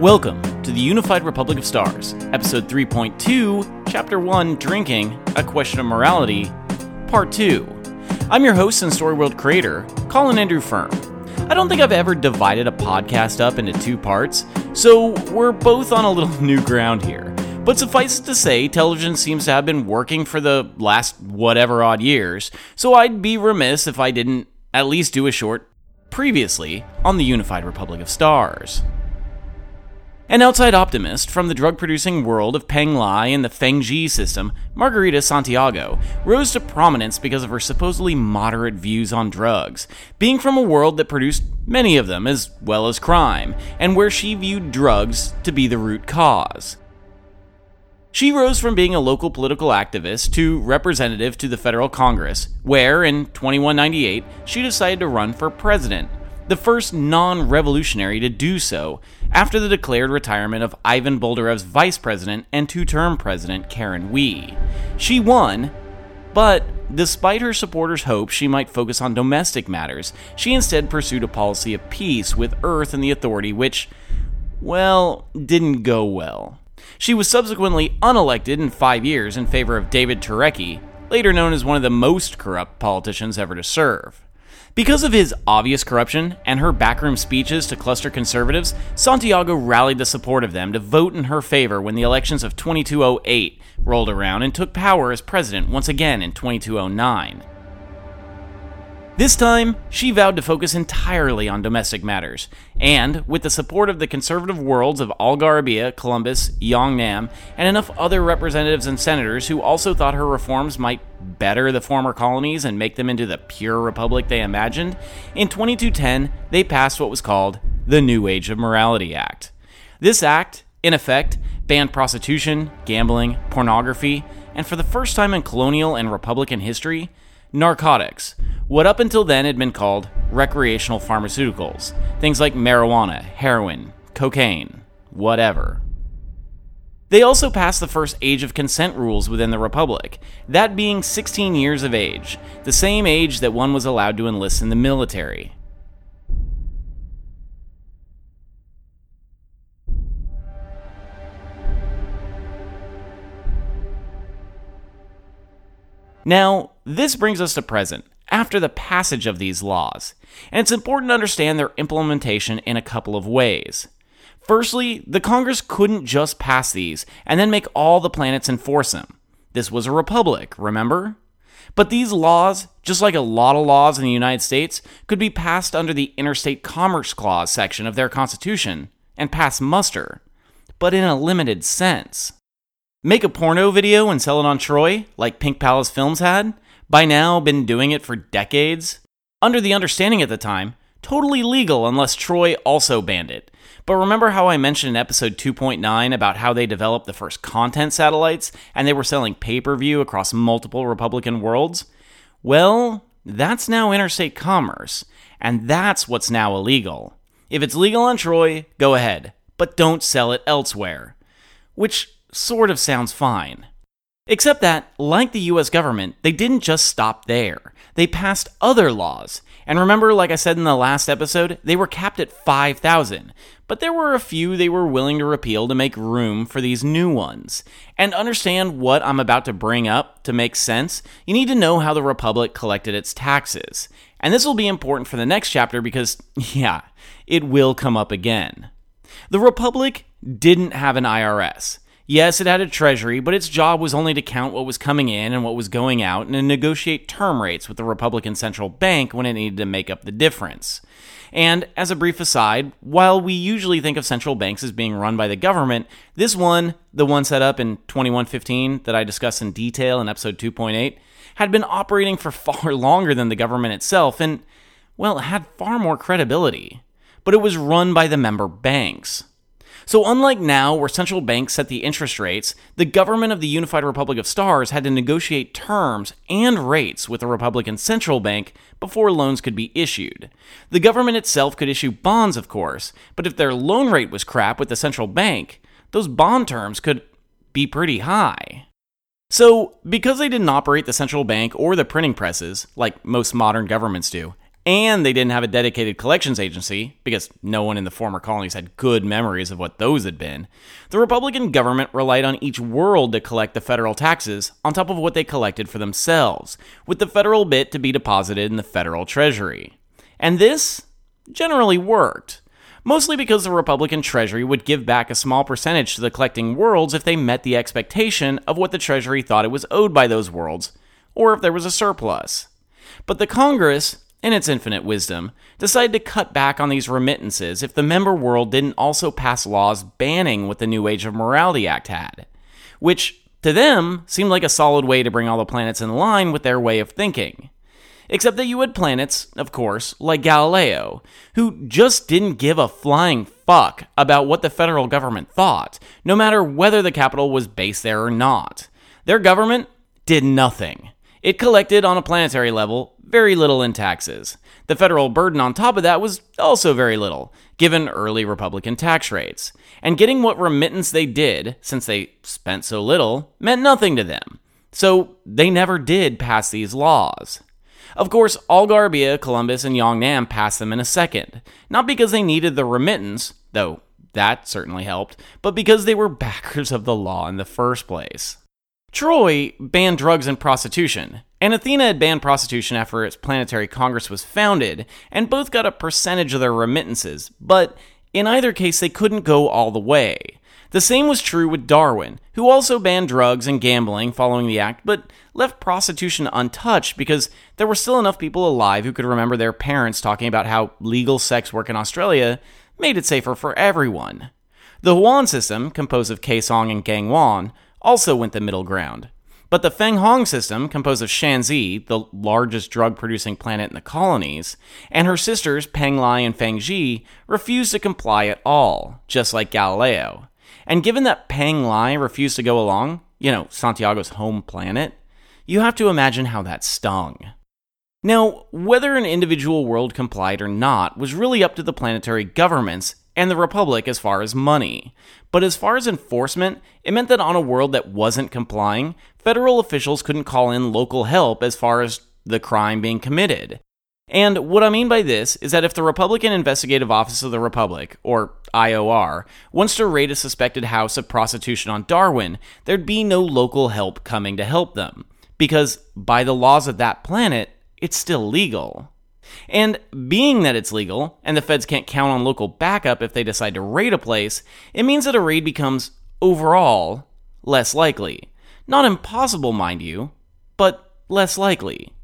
Welcome to the Unified Republic of Stars, Episode 3.2, Chapter 1, Drinking, A Question of Morality, Part 2. I'm your host and Storyworld creator, Colin Andrew Firm. I don't think I've ever divided a podcast up into two parts, so we're both on a little new ground here. But suffice it to say, television seems to have been working for the last whatever odd years, so I'd be remiss if I didn't at least do a short previously on the Unified Republic of Stars. An outside optimist from the drug-producing world of Peng Lai and the Feng Ji system, Margarita Santiago rose to prominence because of her supposedly moderate views on drugs, being from a world that produced many of them as well as crime, and where she viewed drugs to be the root cause. She rose from being a local political activist to representative to the Federal Congress, where in 2198 she decided to run for president, the first non-revolutionary to do so after the declared retirement of Ivan Boldarev's vice president and two-term president Karen Wee. She won, but despite her supporters' hopes she might focus on domestic matters, she instead pursued a policy of peace with Earth and the authority which, well, didn't go well. She was subsequently unelected in 5 years in favor of David Turecki, later known as one of the most corrupt politicians ever to serve. Because of his obvious corruption and her backroom speeches to cluster conservatives, Santiago rallied the support of them to vote in her favor when the elections of 2208 rolled around and took power as president once again in 2209. This time, she vowed to focus entirely on domestic matters, and with the support of the conservative worlds of Algarabia, Columbus, Yongnam, and enough other representatives and senators who also thought her reforms might better the former colonies and make them into the pure republic they imagined, in 2210 they passed what was called the New Age of Morality Act. This act, in effect, banned prostitution, gambling, pornography, and for the first time in colonial and republican history, narcotics, what up until then had been called recreational pharmaceuticals, things like marijuana, heroin, cocaine, whatever. They also passed the first age of consent rules within the Republic, that being 16 years of age, the same age that one was allowed to enlist in the military. Now, this brings us to present, after the passage of these laws, and it's important to understand their implementation in a couple of ways. Firstly, the Congress couldn't just pass these and then make all the planets enforce them. This was a republic, remember? But these laws, just like a lot of laws in the United States, could be passed under the Interstate Commerce Clause section of their Constitution and pass muster, but in a limited sense. Make a porno video and sell it on Troy, like Pink Palace Films had? By now, been doing it for decades? Under the understanding at the time, totally legal unless Troy also banned it. But remember how I mentioned in episode 2.9 about how they developed the first content satellites and they were selling pay-per-view across multiple Republican worlds? Well, that's now interstate commerce, and that's what's now illegal. If it's legal on Troy, go ahead, but don't sell it elsewhere. Which sort of sounds fine. Except that, like the US government, they didn't just stop there. They passed other laws. And remember, like I said in the last episode, they were capped at 5,000. But there were a few they were willing to repeal to make room for these new ones. And to understand what I'm about to bring up to make sense, you need to know how the Republic collected its taxes. And this will be important for the next chapter because, yeah, it will come up again. The Republic didn't have an IRS. Yes, it had a treasury, but its job was only to count what was coming in and what was going out and to negotiate term rates with the Republican Central Bank when it needed to make up the difference. And, as a brief aside, while we usually think of central banks as being run by the government, this one, the one set up in 2115 that I discussed in detail in episode 2.8, had been operating for far longer than the government itself and, well, had far more credibility. But it was run by the member banks. So unlike now, where central banks set the interest rates, the government of the Unified Republic of Stars had to negotiate terms and rates with the Republican Central Bank before loans could be issued. The government itself could issue bonds, of course, but if their loan rate was crap with the central bank, those bond terms could be pretty high. So, because they didn't operate the central bank or the printing presses, like most modern governments do, and they didn't have a dedicated collections agency, because no one in the former colonies had good memories of what those had been, the Republican government relied on each world to collect the federal taxes on top of what they collected for themselves, with the federal bit to be deposited in the federal treasury. And this generally worked, mostly because the Republican treasury would give back a small percentage to the collecting worlds if they met the expectation of what the treasury thought it was owed by those worlds, or if there was a surplus. But the Congress, in its infinite wisdom, decided to cut back on these remittances if the member world didn't also pass laws banning what the New Age of Morality Act had, which, to them, seemed like a solid way to bring all the planets in line with their way of thinking. Except that you had planets, of course, like Galileo, who just didn't give a flying fuck about what the federal government thought, no matter whether the capital was based there or not. Their government did nothing. It collected, on a planetary level, very little in taxes. The federal burden on top of that was also very little, given early Republican tax rates. And getting what remittance they did, since they spent so little, meant nothing to them. So they never did pass these laws. Of course, Algarbia, Columbus, and Yongnam passed them in a second. Not because they needed the remittance, though that certainly helped, but because they were backers of the law in the first place. Troy banned drugs and prostitution, and Athena had banned prostitution after its planetary congress was founded, and both got a percentage of their remittances, but in either case they couldn't go all the way. The same was true with Darwin, who also banned drugs and gambling following the act, but left prostitution untouched because there were still enough people alive who could remember their parents talking about how legal sex work in Australia made it safer for everyone. The Huan system, composed of Kaesong and Gangwon, also went the middle ground. But the Feng Hong system, composed of Shanxi, the largest drug-producing planet in the colonies, and her sisters Peng Lai and Feng Zhi, refused to comply at all, just like Galileo. And given that Peng Lai refused to go along, Santiago's home planet, you have to imagine how that stung. Now, whether an individual world complied or not was really up to the planetary governments and the Republic as far as money. But as far as enforcement, it meant that on a world that wasn't complying, federal officials couldn't call in local help as far as the crime being committed. And what I mean by this is that if the Republican Investigative Office of the Republic, or IOR, wants to raid a suspected house of prostitution on Darwin, there'd be no local help coming to help them. Because by the laws of that planet, it's still legal. And being that it's legal, and the feds can't count on local backup if they decide to raid a place, it means that a raid becomes, overall, less likely. Not impossible, mind you, but less likely.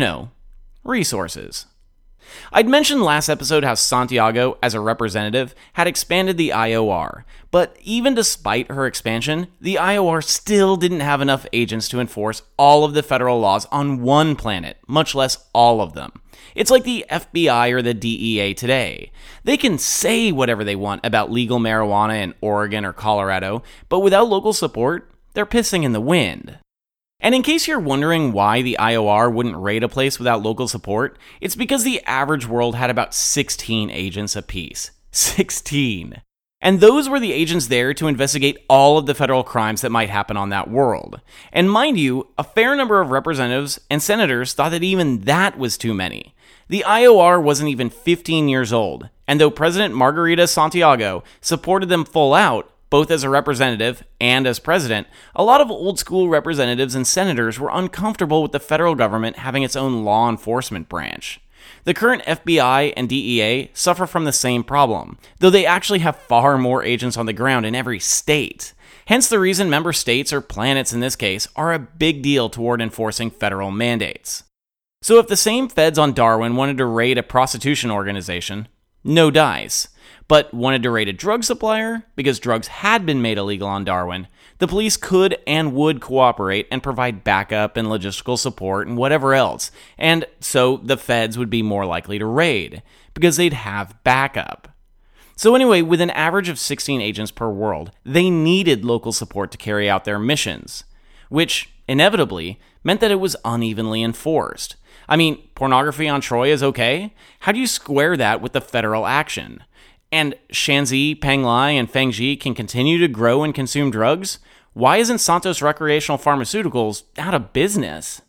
Resources. I'd mentioned last episode how Santiago, as a representative, had expanded the IOR, but even despite her expansion, the IOR still didn't have enough agents to enforce all of the federal laws on one planet, much less all of them. It's like the FBI or the DEA today. They can say whatever they want about legal marijuana in Oregon or Colorado, but without local support, they're pissing in the wind. And in case you're wondering why the IOR wouldn't raid a place without local support, it's because the average world had about 16 agents apiece. 16! And those were the agents there to investigate all of the federal crimes that might happen on that world. And mind you, a fair number of representatives and senators thought that even that was too many. The IOR wasn't even 15 years old, and though President Margarita Santiago supported them full out, both as a representative and as president, a lot of old-school representatives and senators were uncomfortable with the federal government having its own law enforcement branch. The current FBI and DEA suffer from the same problem, though they actually have far more agents on the ground in every state. Hence the reason member states, or planets in this case, are a big deal toward enforcing federal mandates. So if the same feds on Darwin wanted to raid a prostitution organization, no dice. But wanted to raid a drug supplier, because drugs had been made illegal on Darwin, the police could and would cooperate and provide backup and logistical support and whatever else, and so the feds would be more likely to raid, because they'd have backup. So anyway, with an average of 16 agents per world, they needed local support to carry out their missions, which, inevitably, meant that it was unevenly enforced. I mean, pornography on Troy is okay? How do you square that with the federal action? And Shanxi, Peng Lai, and Feng Zhi can continue to grow and consume drugs? Why isn't Santos Recreational Pharmaceuticals out of business?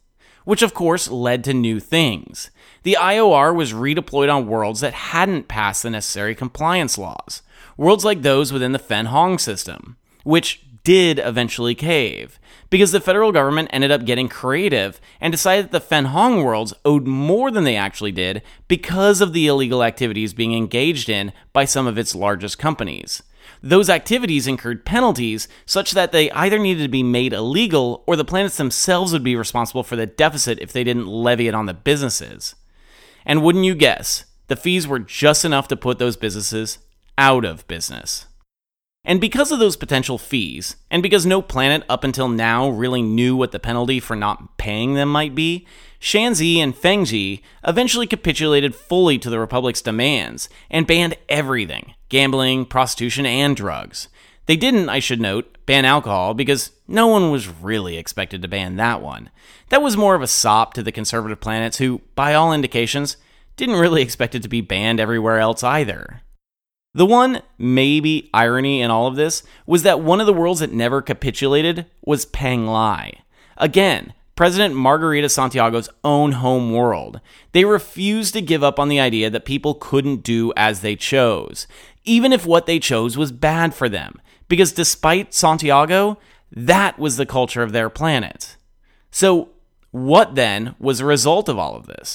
which of course led to new things. The IOR was redeployed on worlds that hadn't passed the necessary compliance laws, worlds like those within the Fen Hong system, which did eventually cave, because the federal government ended up getting creative and decided that the Fen Hong worlds owed more than they actually did because of the illegal activities being engaged in by some of its largest companies. Those activities incurred penalties such that they either needed to be made illegal or the planets themselves would be responsible for the deficit if they didn't levy it on the businesses. And wouldn't you guess, the fees were just enough to put those businesses out of business. And because of those potential fees, and because no planet up until now really knew what the penalty for not paying them might be, Shanxi and Fengji eventually capitulated fully to the Republic's demands and banned everything: gambling, prostitution, and drugs. They didn't, I should note, ban alcohol because no one was really expected to ban that one. That was more of a sop to the conservative planets who, by all indications, didn't really expect it to be banned everywhere else either. The one, maybe, irony in all of this was that one of the worlds that never capitulated was Panglai. Again, President Margarita Santiago's own home world. They refused to give up on the idea that people couldn't do as they chose, even if what they chose was bad for them, because despite Santiago, that was the culture of their planet. So, what then was the result of all of this?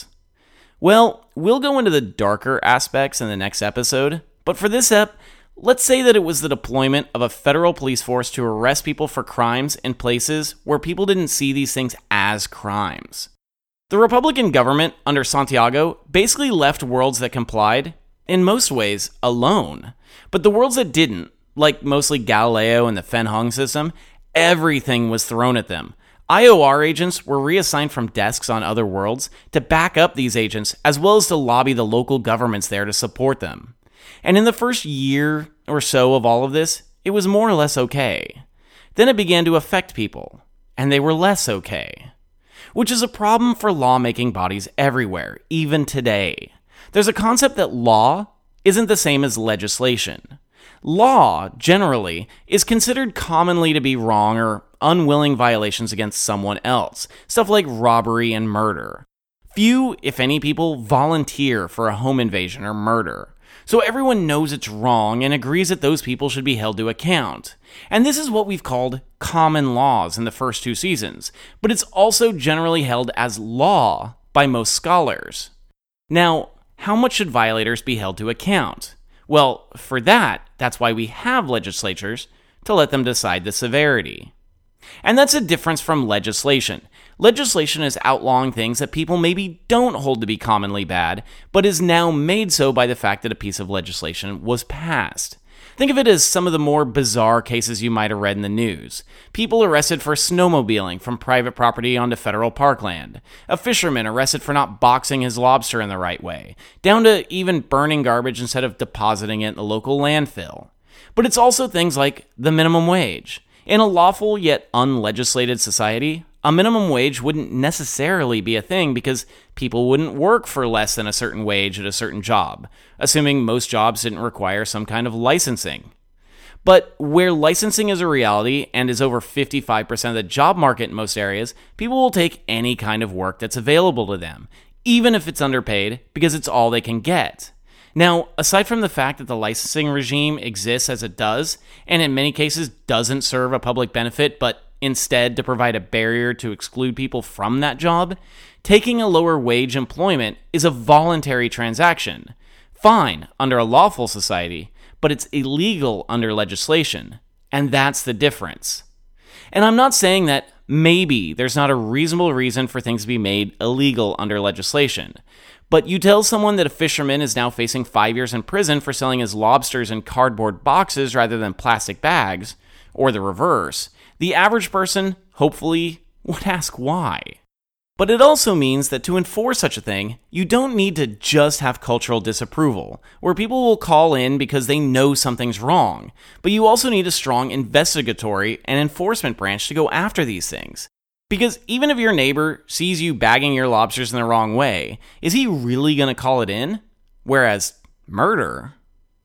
Well, we'll go into the darker aspects in the next episode. But for this ep, let's say that it was the deployment of a federal police force to arrest people for crimes in places where people didn't see these things as crimes. The Republican government under Santiago basically left worlds that complied, in most ways, alone. But the worlds that didn't, like mostly Galileo and the Fen Hong system, everything was thrown at them. IOR agents were reassigned from desks on other worlds to back up these agents, as well as to lobby the local governments there to support them. And in the first year or so of all of this, it was more or less okay. Then it began to affect people, and they were less okay. Which is a problem for lawmaking bodies everywhere, even today. There's a concept that law isn't the same as legislation. Law, generally, is considered commonly to be wrong or unwilling violations against someone else, stuff like robbery and murder. Few, if any people, volunteer for a home invasion or murder. So everyone knows it's wrong and agrees that those people should be held to account. And this is what we've called common laws in the first 2 seasons, but it's also generally held as law by most scholars. Now, how much should violators be held to account? Well, for that's why we have legislatures, to let them decide the severity. And that's a difference from legislation. Legislation is outlawing things that people maybe don't hold to be commonly bad, but is now made so by the fact that a piece of legislation was passed. Think of it as some of the more bizarre cases you might have read in the news. People arrested for snowmobiling from private property onto federal parkland. A fisherman arrested for not boxing his lobster in the right way. Down to even burning garbage instead of depositing it in the local landfill. But it's also things like the minimum wage. In a lawful yet unlegislated society, a minimum wage wouldn't necessarily be a thing because people wouldn't work for less than a certain wage at a certain job, assuming most jobs didn't require some kind of licensing. But where licensing is a reality and is over 55% of the job market in most areas, people will take any kind of work that's available to them, even if it's underpaid, because it's all they can get. Now, aside from the fact that the licensing regime exists as it does, and in many cases doesn't serve a public benefit, but instead to provide a barrier to exclude people from that job, taking a lower wage employment is a voluntary transaction. Fine under a lawful society, but it's illegal under legislation, and that's the difference. And I'm not saying that maybe there's not a reasonable reason for things to be made illegal under legislation. But you tell someone that a fisherman is now facing 5 years in prison for selling his lobsters in cardboard boxes rather than plastic bags, or the reverse, the average person, hopefully, would ask why. But it also means that to enforce such a thing, you don't need to just have cultural disapproval, where people will call in because they know something's wrong, but you also need a strong investigatory and enforcement branch to go after these things. Because even if your neighbor sees you bagging your lobsters in the wrong way, is he really going to call it in? Whereas murder?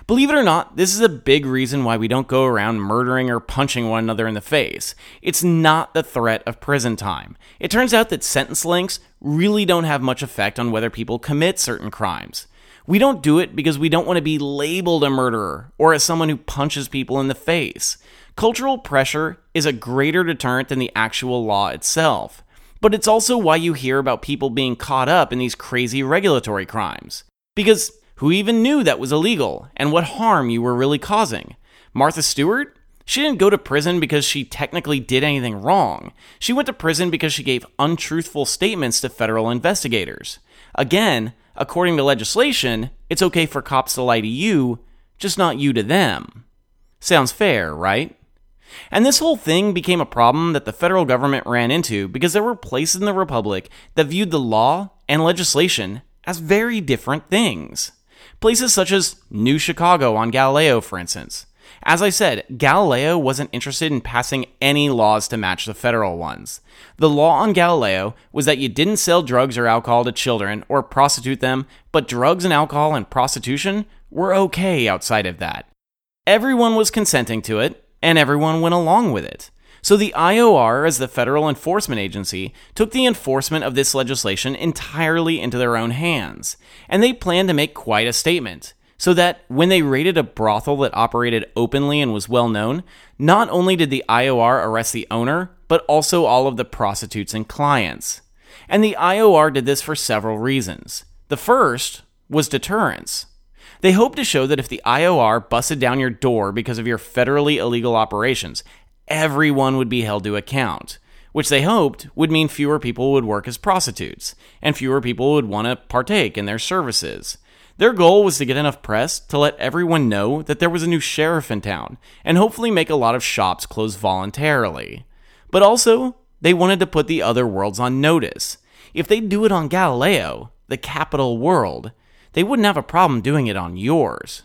Believe it or not, this is a big reason why we don't go around murdering or punching one another in the face. It's not the threat of prison time. It turns out that sentence lengths really don't have much effect on whether people commit certain crimes. We don't do it because we don't want to be labeled a murderer or as someone who punches people in the face. Cultural pressure is a greater deterrent than the actual law itself. But it's also why you hear about people being caught up in these crazy regulatory crimes. Because who even knew that was illegal and what harm you were really causing? Martha Stewart? She didn't go to prison because she technically did anything wrong. She went to prison because she gave untruthful statements to federal investigators. Again, according to legislation, it's okay for cops to lie to you, just not you to them. Sounds fair, right? And this whole thing became a problem that the federal government ran into because there were places in the Republic that viewed the law and legislation as very different things. Places such as New Chicago on Galileo, for instance. As I said, Galileo wasn't interested in passing any laws to match the federal ones. The law on Galileo was that you didn't sell drugs or alcohol to children or prostitute them, but drugs and alcohol and prostitution were okay outside of that. Everyone was consenting to it, and everyone went along with it. So the IOR, as the federal enforcement agency, took the enforcement of this legislation entirely into their own hands, and they planned to make quite a statement, so that when they raided a brothel that operated openly and was well known, not only did the IOR arrest the owner, but also all of the prostitutes and clients. And the IOR did this for several reasons. The first was deterrence. They hoped to show that if the IOR busted down your door because of your federally illegal operations, everyone would be held to account, which they hoped would mean fewer people would work as prostitutes, and fewer people would want to partake in their services. Their goal was to get enough press to let everyone know that there was a new sheriff in town, and hopefully make a lot of shops close voluntarily. But also, they wanted to put the other worlds on notice. If they do it on Galileo, the capital world, they wouldn't have a problem doing it on yours.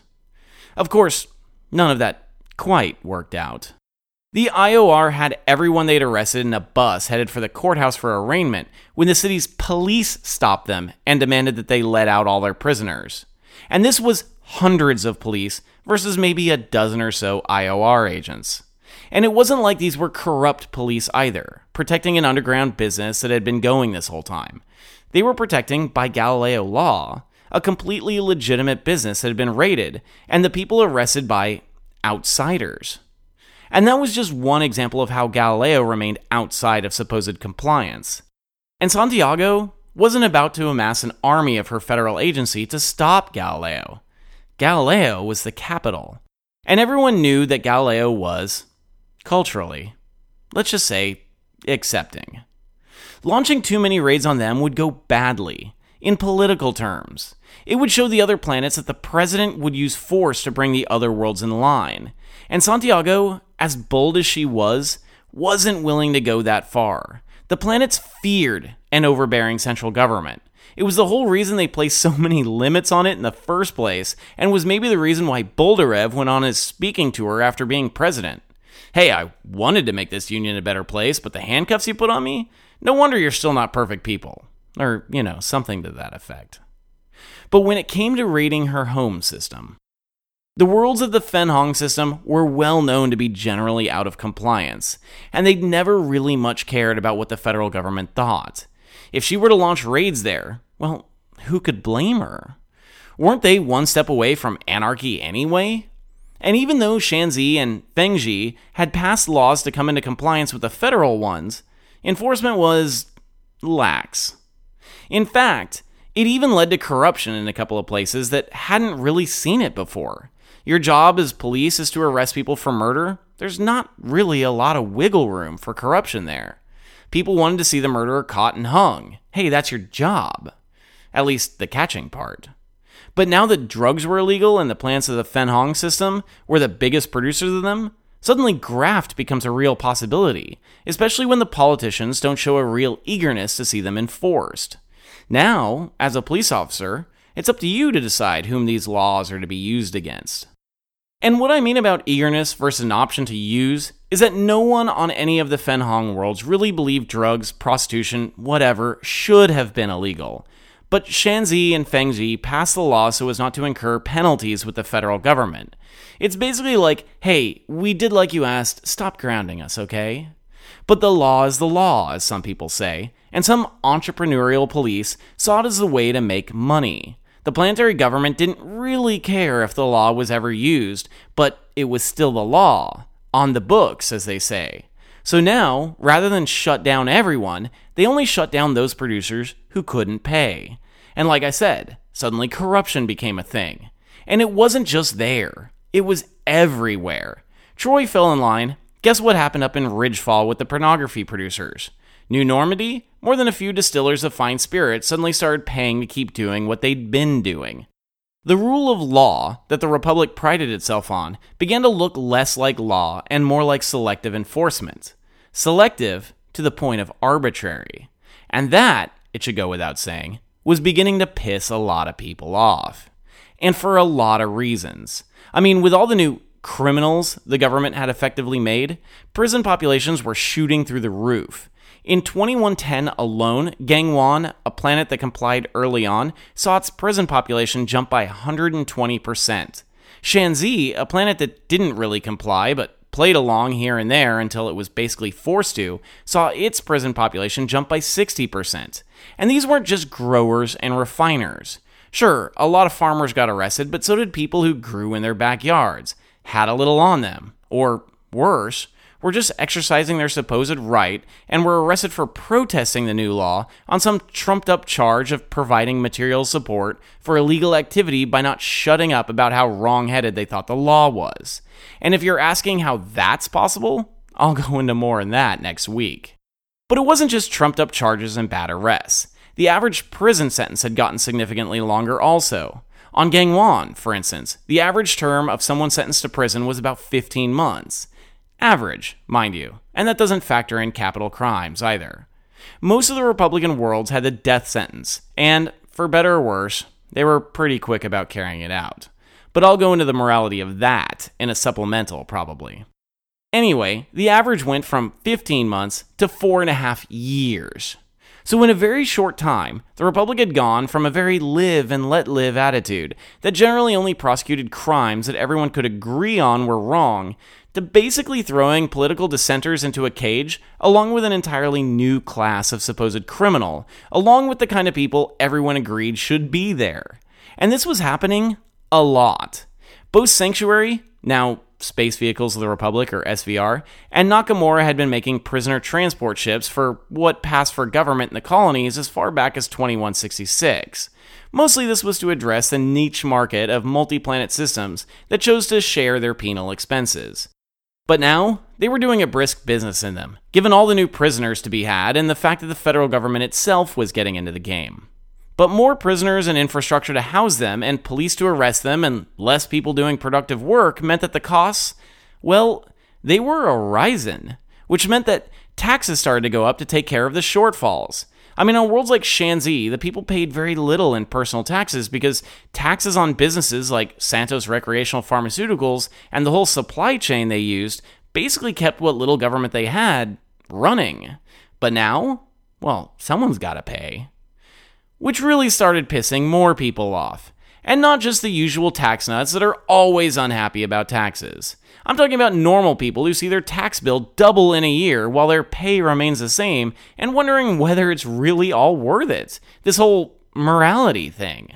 Of course, none of that quite worked out. The IOR had everyone they'd arrested in a bus headed for the courthouse for arraignment when the city's police stopped them and demanded that they let out all their prisoners. And this was hundreds of police versus maybe a dozen or so IOR agents. And it wasn't like these were corrupt police either, protecting an underground business that had been going this whole time. They were protecting, by Galileo law, a completely legitimate business that had been raided, and the people arrested by outsiders. And that was just one example of how Galileo remained outside of supposed compliance. And Santiago wasn't about to amass an army of her federal agency to stop Galileo. Galileo was the capital. And everyone knew that Galileo was, culturally, let's just say, accepting. Launching too many raids on them would go badly. In political terms, it would show the other planets that the president would use force to bring the other worlds in line. And Santiago, as bold as she was, wasn't willing to go that far. The planets feared an overbearing central government. It was the whole reason they placed so many limits on it in the first place, and was maybe the reason why Boldarev went on his speaking tour after being president. Hey, I wanted to make this union a better place, but the handcuffs you put on me? No wonder you're still not perfect people. Or, something to that effect. But when it came to raiding her home system, the worlds of the Fenhong system were well known to be generally out of compliance, and they'd never really much cared about what the federal government thought. If she were to launch raids there, well, who could blame her? Weren't they one step away from anarchy anyway? And even though Shanxi and Fengji had passed laws to come into compliance with the federal ones, enforcement was lax. In fact, it even led to corruption in a couple of places that hadn't really seen it before. Your job as police is to arrest people for murder. There's not really a lot of wiggle room for corruption there. People wanted to see the murderer caught and hung. Hey, that's your job. At least the catching part. But now that drugs were illegal and the plants of the Fenhong system were the biggest producers of them, suddenly graft becomes a real possibility, especially when the politicians don't show a real eagerness to see them enforced. Now, as a police officer, it's up to you to decide whom these laws are to be used against. And what I mean about eagerness versus an option to use is that no one on any of the Fenhong worlds really believed drugs, prostitution, whatever, should have been illegal. But Shanxi and Fengji passed the law so as not to incur penalties with the federal government. It's basically like, hey, we did like you asked, stop grounding us, okay? But the law is the law, as some people say, and some entrepreneurial police saw it as a way to make money. The planetary government didn't really care if the law was ever used, but it was still the law. On the books, as they say. So now, rather than shut down everyone, they only shut down those producers who couldn't pay. And like I said, suddenly corruption became a thing. And it wasn't just there. It was everywhere. Troy fell in line. Guess what happened up in Ridgefall with the pornography producers? New Normandy? More than a few distillers of fine spirits suddenly started paying to keep doing what they'd been doing. The rule of law that the Republic prided itself on began to look less like law and more like selective enforcement. Selective to the point of arbitrary. And that, it should go without saying, was beginning to piss a lot of people off. And for a lot of reasons. I mean, with all the new criminals the government had effectively made, prison populations were shooting through the roof. In 2110 alone, Gangwon, a planet that complied early on, saw its prison population jump by 120%. Shanxi, a planet that didn't really comply but played along here and there until it was basically forced to, saw its prison population jump by 60%. And these weren't just growers and refiners. Sure, a lot of farmers got arrested, but so did people who grew in their backyards, had a little on them, or worse, were just exercising their supposed right and were arrested for protesting the new law on some trumped-up charge of providing material support for illegal activity by not shutting up about how wrong-headed they thought the law was. And if you're asking how that's possible, I'll go into more on that next week. But it wasn't just trumped-up charges and bad arrests. The average prison sentence had gotten significantly longer also. On Gangwon, for instance, the average term of someone sentenced to prison was about 15 months. Average, mind you, and that doesn't factor in capital crimes either. Most of the Republican worlds had the death sentence, and, for better or worse, they were pretty quick about carrying it out. But I'll go into the morality of that in a supplemental, probably. Anyway, the average went from 15 months to 4.5 years. So in a very short time, the Republic had gone from a very live and let live attitude that generally only prosecuted crimes that everyone could agree on were wrong, to basically throwing political dissenters into a cage along with an entirely new class of supposed criminal, along with the kind of people everyone agreed should be there. And this was happening a lot. Both Sanctuary, now Space Vehicles of the Republic, or SVR, and Nakamura had been making prisoner transport ships for what passed for government in the colonies as far back as 2166. Mostly this was to address the niche market of multi-planet systems that chose to share their penal expenses. But now, they were doing a brisk business in them, given all the new prisoners to be had and the fact that the federal government itself was getting into the game. But more prisoners and infrastructure to house them and police to arrest them and less people doing productive work meant that the costs, well, they were a rising, which meant that taxes started to go up to take care of the shortfalls. I mean, on worlds like Shanxi, the people paid very little in personal taxes because taxes on businesses like Santos Recreational Pharmaceuticals and the whole supply chain they used basically kept what little government they had running. But now, well, someone's got to pay. Which really started pissing more people off. And not just the usual tax nuts that are always unhappy about taxes. I'm talking about normal people who see their tax bill double in a year while their pay remains the same and wondering whether it's really all worth it. This whole morality thing.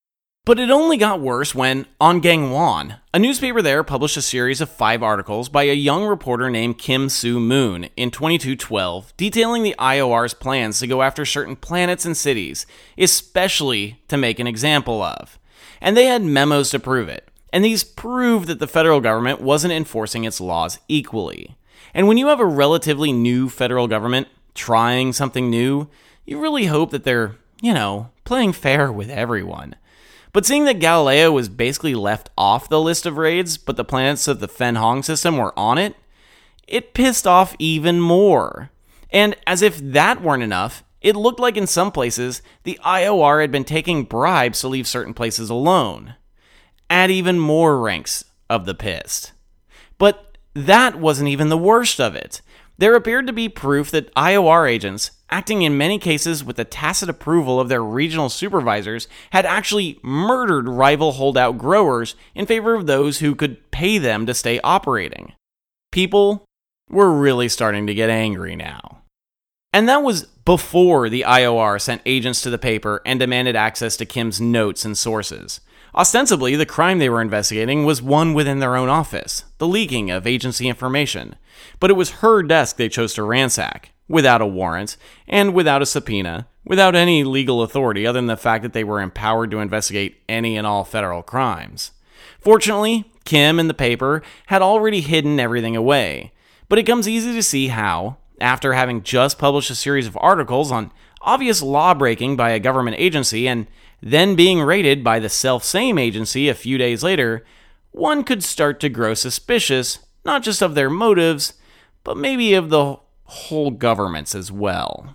But it only got worse when, on Gangwon, a newspaper there published a series of 5 articles by a young reporter named Kim Soo-moon in 2212 detailing the IOR's plans to go after certain planets and cities, especially to make an example of. And they had memos to prove it. And these proved that the federal government wasn't enforcing its laws equally. And when you have a relatively new federal government trying something new, you really hope that they're, playing fair with everyone. But seeing that Galileo was basically left off the list of raids, but the planets of the Fen Hong system were on it, it pissed off even more. And as if that weren't enough, it looked like in some places, the IOR had been taking bribes to leave certain places alone. Add even more ranks of the pissed. But that wasn't even the worst of it. There appeared to be proof that IOR agents, acting in many cases with the tacit approval of their regional supervisors, had actually murdered rival holdout growers in favor of those who could pay them to stay operating. People were really starting to get angry now. And that was before the IOR sent agents to the paper and demanded access to Kim's notes and sources. Ostensibly, the crime they were investigating was one within their own office, the leaking of agency information. But it was her desk they chose to ransack, without a warrant, and without a subpoena, without any legal authority other than the fact that they were empowered to investigate any and all federal crimes. Fortunately, Kim and the paper had already hidden everything away, but it comes easy to see how, after having just published a series of articles on obvious law-breaking by a government agency and then being raided by the self-same agency a few days later, one could start to grow suspicious, not just of their motives, but maybe of the whole government's as well.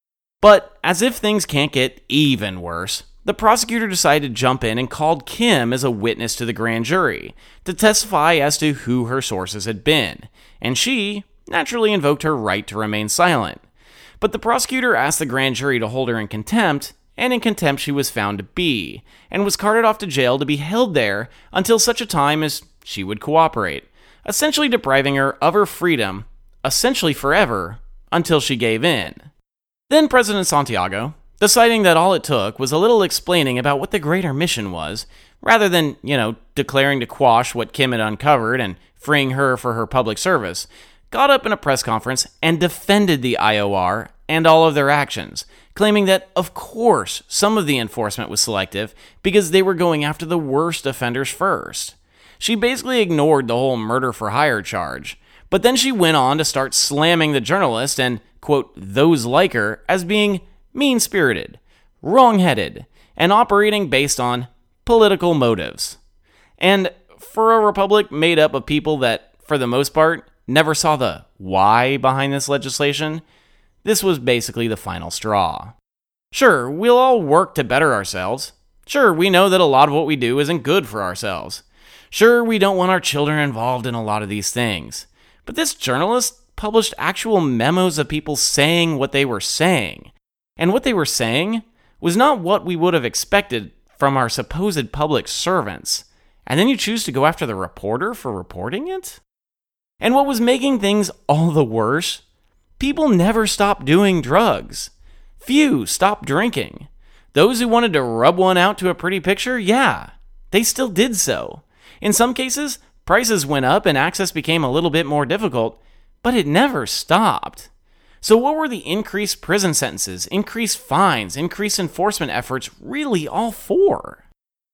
But as if things can't get even worse, the prosecutor decided to jump in and called Kim as a witness to the grand jury to testify as to who her sources had been, and she naturally invoked her right to remain silent. But the prosecutor asked the grand jury to hold her in contempt, and in contempt she was found to be, and was carted off to jail to be held there until such a time as she would cooperate, essentially depriving her of her freedom, essentially forever, until she gave in. Then President Santiago, deciding that all it took was a little explaining about what the greater mission was, rather than, declaring to quash what Kim had uncovered and freeing her for her public service, got up in a press conference and defended the IOR and all of their actions, claiming that, of course, some of the enforcement was selective because they were going after the worst offenders first. She basically ignored the whole murder-for-hire charge, but then she went on to start slamming the journalist and, quote, those like her as being mean-spirited, wrong-headed, and operating based on political motives. And for a republic made up of people that, for the most part, never saw the why behind this legislation, this was basically the final straw. Sure, we'll all work to better ourselves. Sure, we know that a lot of what we do isn't good for ourselves. Sure, we don't want our children involved in a lot of these things. But this journalist published actual memos of people saying what they were saying. And what they were saying was not what we would have expected from our supposed public servants. And then you choose to go after the reporter for reporting it? And what was making things all the worse? People never stopped doing drugs. Few stopped drinking. Those who wanted to rub one out to a pretty picture, yeah, they still did so. In some cases, prices went up and access became a little bit more difficult, but it never stopped. So what were the increased prison sentences, increased fines, increased enforcement efforts really all for?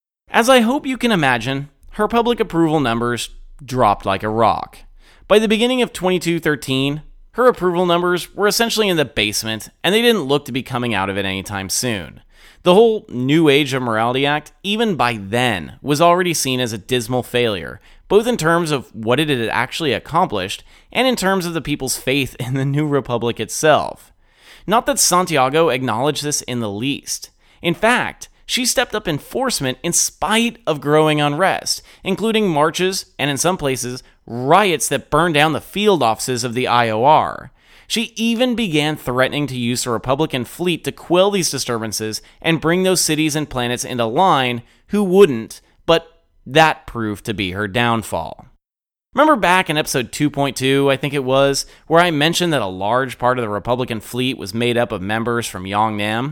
As I hope you can imagine, her public approval numbers dropped like a rock. By the beginning of 2213, her approval numbers were essentially in the basement, and they didn't look to be coming out of it anytime soon. The whole New Age of Morality Act, even by then, was already seen as a dismal failure, both in terms of what it had actually accomplished, and in terms of the people's faith in the new republic itself. Not that Santiago acknowledged this in the least. In fact, she stepped up enforcement in spite of growing unrest, including marches and, in some places, riots that burned down the field offices of the IOR. She even began threatening to use the Republican fleet to quell these disturbances and bring those cities and planets into line who wouldn't, but that proved to be her downfall. Remember back in episode 2.2, I think it was, where I mentioned that a large part of the Republican fleet was made up of members from Yongnam?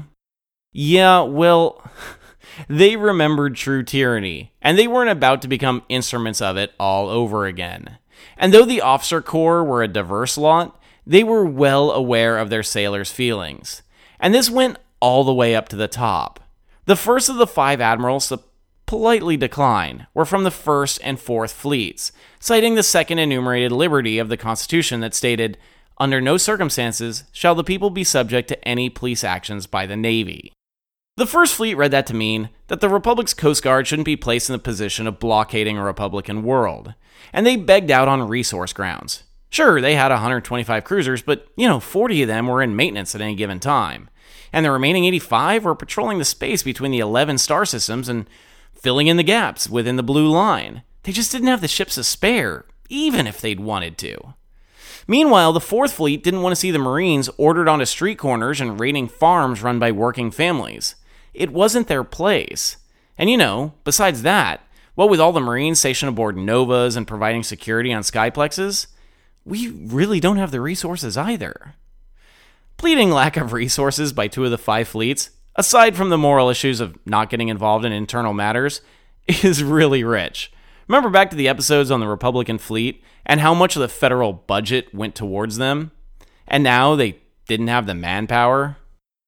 Yeah, well, they remembered true tyranny, and they weren't about to become instruments of it all over again. And though the officer corps were a diverse lot, they were well aware of their sailors' feelings. And this went all the way up to the top. The first of the 5 admirals to politely decline were from the 1st and 4th fleets, citing the 2nd enumerated liberty of the Constitution that stated, "Under no circumstances shall the people be subject to any police actions by the Navy." The First Fleet read that to mean that the Republic's Coast Guard shouldn't be placed in the position of blockading a Republican world, and they begged out on resource grounds. Sure, they had 125 cruisers, but, 40 of them were in maintenance at any given time, and the remaining 85 were patrolling the space between the 11 star systems and filling in the gaps within the blue line. They just didn't have the ships to spare, even if they'd wanted to. Meanwhile, the 4th Fleet didn't want to see the Marines ordered onto street corners and raiding farms run by working families. It wasn't their place. And besides that, what with all the Marines stationed aboard Novas and providing security on Skyplexes, we really don't have the resources either. Pleading lack of resources by 2 of the 5 fleets, aside from the moral issues of not getting involved in internal matters, is really rich. Remember back to the episodes on the Republican fleet and how much of the federal budget went towards them? And now they didn't have the manpower?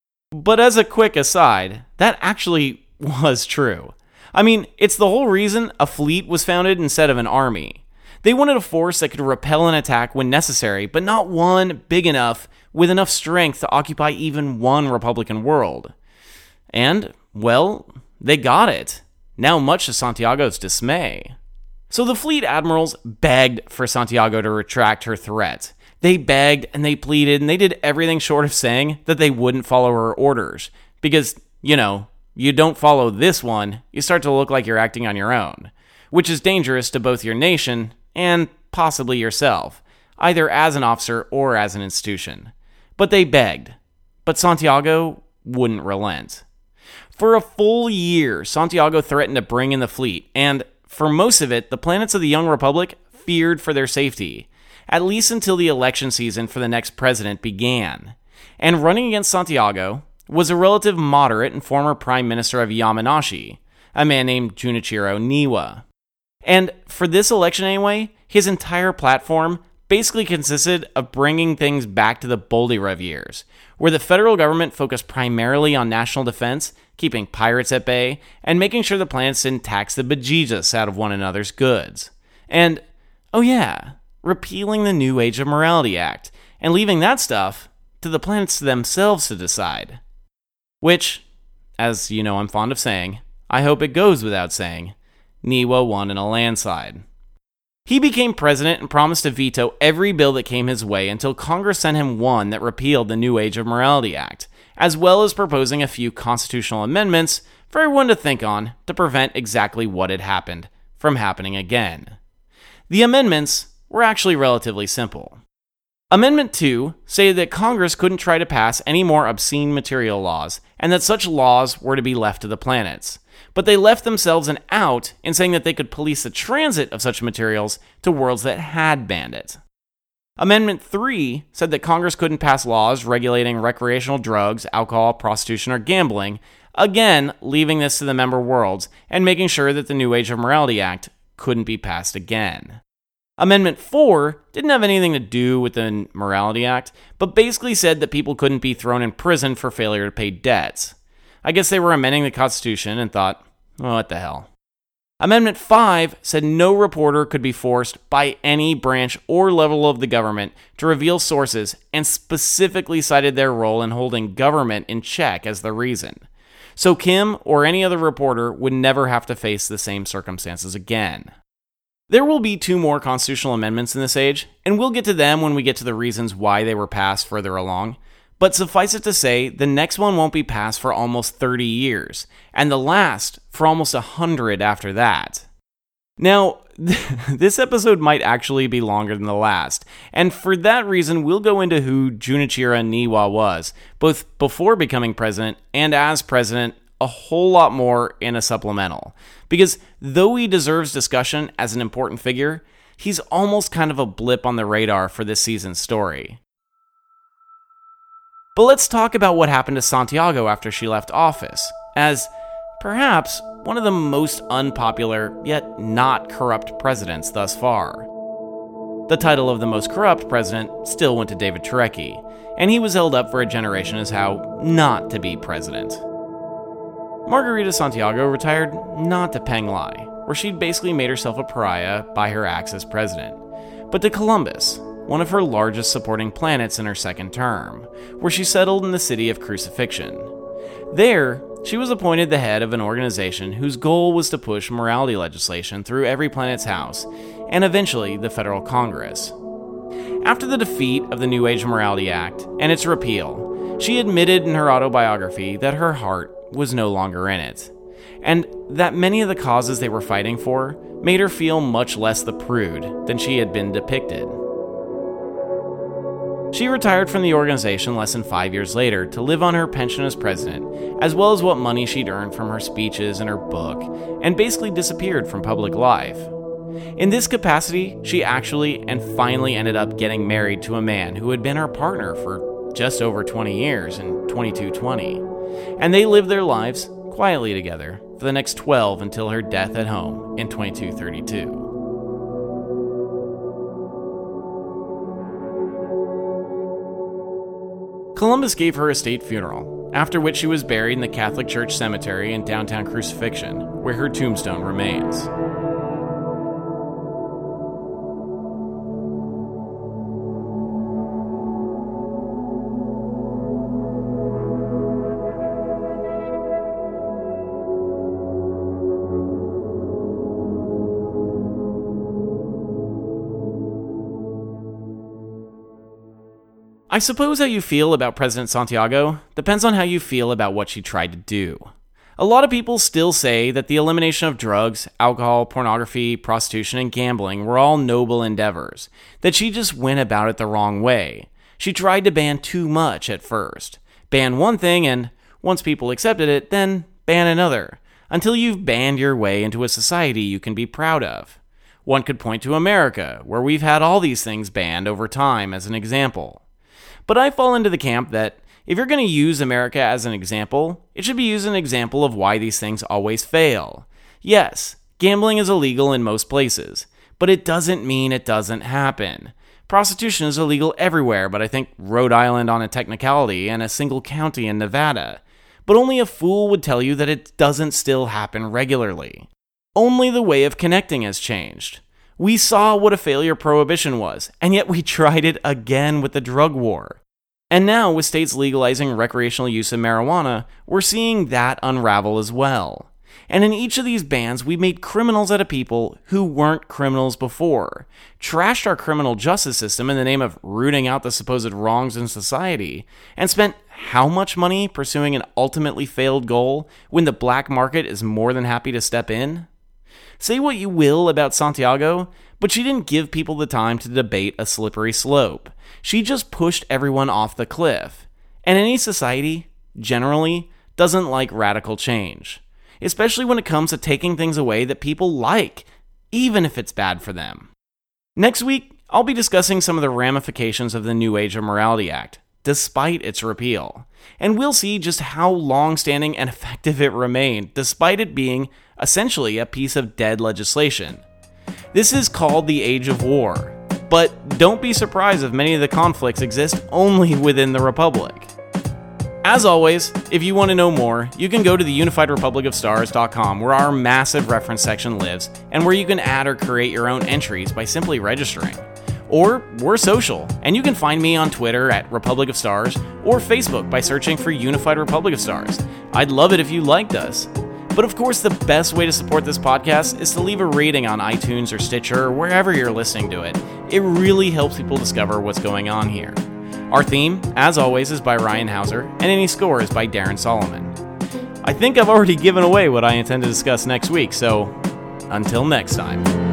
But as a quick aside, that actually was true. I mean, it's the whole reason a fleet was founded instead of an army. They wanted a force that could repel an attack when necessary, but not one big enough with enough strength to occupy even one Republican world. And, well, they got it. Now much to Santiago's dismay. So the fleet admirals begged for Santiago to retract her threat. They begged and they pleaded and they did everything short of saying that they wouldn't follow her orders. Because, you don't follow this one, you start to look like you're acting on your own. Which is dangerous to both your nation and possibly yourself, either as an officer or as an institution. But they begged. But Santiago wouldn't relent. For a full year, Santiago threatened to bring in the fleet, and for most of it, the planets of the Young Republic feared for their safety, at least until the election season for the next president began. And running against Santiago was a relative moderate and former prime minister of Yamanashi, a man named Junichiro Niwa. And for this election anyway, his entire platform basically consisted of bringing things back to the Boldyrev years, where the federal government focused primarily on national defense, keeping pirates at bay, and making sure the planets didn't tax the bejesus out of one another's goods. And, oh yeah, repealing the New Age of Morality Act, and leaving that stuff to the planets themselves to decide. Which, as you know I'm fond of saying, I hope it goes without saying, Niwa won in a landslide. He became president and promised to veto every bill that came his way until Congress sent him one that repealed the New Age of Morality Act, as well as proposing a few constitutional amendments for everyone to think on to prevent exactly what had happened from happening again. The amendments were actually relatively simple. Amendment 2 stated that Congress couldn't try to pass any more obscene material laws, and that such laws were to be left to the planets. But they left themselves an out in saying that they could police the transit of such materials to worlds that had banned it. Amendment 3 said that Congress couldn't pass laws regulating recreational drugs, alcohol, prostitution, or gambling, again leaving this to the member worlds and making sure that the New Age of Morality Act couldn't be passed again. Amendment 4 didn't have anything to do with the Morality Act, but basically said that people couldn't be thrown in prison for failure to pay debts. I guess they were amending the Constitution and thought, oh, what the hell. Amendment 5 said no reporter could be forced by any branch or level of the government to reveal sources, and specifically cited their role in holding government in check as the reason. So Kim or any other reporter would never have to face the same circumstances again. There will be 2 more constitutional amendments in this age, and we'll get to them when we get to the reasons why they were passed further along. But suffice it to say, the next one won't be passed for almost 30 years, and the last for almost 100 after that. Now, this episode might actually be longer than the last, and for that reason, we'll go into who Junichiro Niwa was, both before becoming president and as president, a whole lot more in a supplemental. Because though he deserves discussion as an important figure, he's almost kind of a blip on the radar for this season's story. But let's talk about what happened to Santiago after she left office, as perhaps one of the most unpopular, yet not corrupt presidents thus far. The title of the most corrupt president still went to David Turecki, and he was held up for a generation as how not to be president. Margarita Santiago retired not to Penglai, where she'd basically made herself a pariah by her acts as president, but to Columbus, one of her largest supporting planets in her second term, where she settled in the city of Crucifixion. There, she was appointed the head of an organization whose goal was to push morality legislation through every planet's house, and eventually the Federal Congress. After the defeat of the New Age Morality Act and its repeal, she admitted in her autobiography that her heart was no longer in it, and that many of the causes they were fighting for made her feel much less the prude than she had been depicted. She retired from the organization less than 5 years later to live on her pension as president, as well as what money she'd earned from her speeches and her book, and basically disappeared from public life. In this capacity, she actually and finally ended up getting married to a man who had been her partner for just over 20 years in 2220, and they lived their lives quietly together for the next 12 until her death at home in 2232. Columbus gave her a state funeral, after which she was buried in the Catholic Church Cemetery in downtown Crucifixion, where her tombstone remains. I suppose how you feel about President Santiago depends on how you feel about what she tried to do. A lot of people still say that the elimination of drugs, alcohol, pornography, prostitution, and gambling were all noble endeavors, that she just went about it the wrong way. She tried to ban too much at first. Ban one thing and, once people accepted it, then ban another, until you've banned your way into a society you can be proud of. One could point to America, where we've had all these things banned over time as an example. But I fall into the camp that if you're going to use America as an example, it should be used as an example of why these things always fail. Yes, gambling is illegal in most places, but it doesn't mean it doesn't happen. Prostitution is illegal everywhere, but I think Rhode Island on a technicality and a single county in Nevada. But only a fool would tell you that it doesn't still happen regularly. Only the way of connecting has changed. We saw what a failure prohibition was, and yet we tried it again with the drug war. And now, with states legalizing recreational use of marijuana, we're seeing that unravel as well. And in each of these bans, we made criminals out of people who weren't criminals before, trashed our criminal justice system in the name of rooting out the supposed wrongs in society, and spent how much money pursuing an ultimately failed goal when the black market is more than happy to step in? Say what you will about Santiago, but she didn't give people the time to debate a slippery slope. She just pushed everyone off the cliff. And any society, generally, doesn't like radical change, especially when it comes to taking things away that people like, even if it's bad for them. Next week, I'll be discussing some of the ramifications of the New Age of Morality Act, despite its repeal. And we'll see just how long-standing and effective it remained, despite it being essentially a piece of dead legislation. This is called the Age of War, but don't be surprised if many of the conflicts exist only within the Republic. As always, if you want to know more, you can go to the UnifiedRepublicOfStars.com, where our massive reference section lives, and where you can add or create your own entries by simply registering. Or we're social, and you can find me on Twitter at Republic of Stars, or Facebook by searching for Unified Republic of Stars. I'd love it if you liked us. But of course, the best way to support this podcast is to leave a rating on iTunes or Stitcher or wherever you're listening to it. It really helps people discover what's going on here. Our theme, as always, is by Ryan Hauser, and any score is by Darren Solomon. I think I've already given away what I intend to discuss next week, so until next time.